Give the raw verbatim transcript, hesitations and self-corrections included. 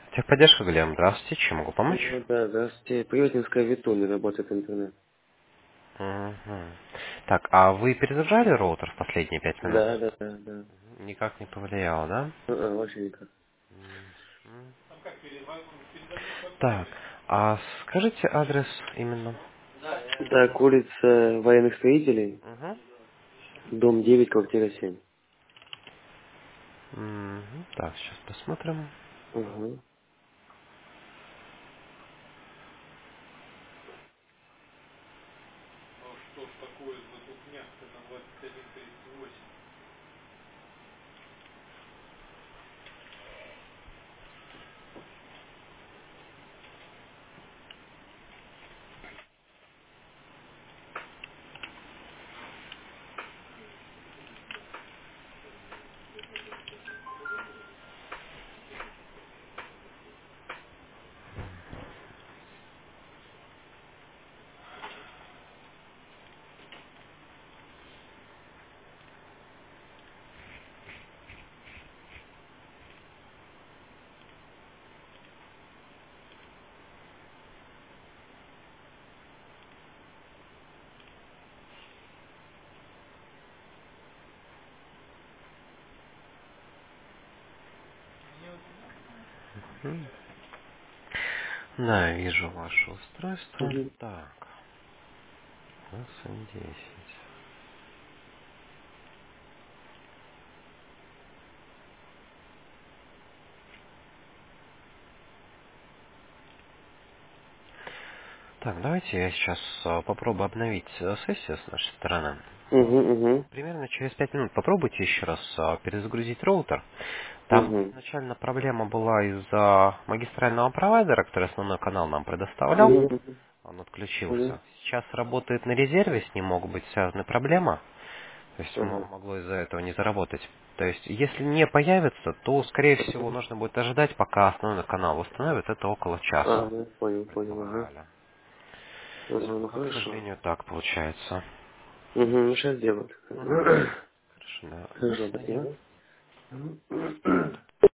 Техподдержка, Глеб, здравствуйте, чем могу помочь? Ну да, здравствуйте. Приютинская Виту не работает интернет. Мгм. Так, а вы перезагружали роутер в последние пять минут? Да, да, да, да. Никак не повлияло, да? А, а, вообще никак. Мгм. Так, а скажите адрес именно? Так, улица военных строителей, Угу. дом девять, квартира семь. Мгм. Так, сейчас посмотрим. Угу. Мгм. Да, вижу ваше устройство. Угу. Так, эс эн десять. Так, давайте я сейчас а, попробую обновить а, сессию с нашей стороны. Угу, угу. Примерно через пять минут попробуйте еще раз а, перезагрузить роутер. Там Угу. изначально проблема была из-за магистрального провайдера, который основной канал нам предоставлял. Угу. Он Угу. отключился. Сейчас работает на резерве, с ним могут быть связаны проблемы. То есть мо- Ага. могло из-за этого не заработать. То есть, если не появится, то, скорее всего, нужно будет ожидать, пока основной канал восстановит. Это около часа, А, ну, понял, понял, ага. предполагали. Ага, ну Пока, к хорошо. сожалению, так получается. Угу, ну сейчас сделаю. Мгм. Хорошо, да. До Хорошо, свидания. спасибо. Мгм.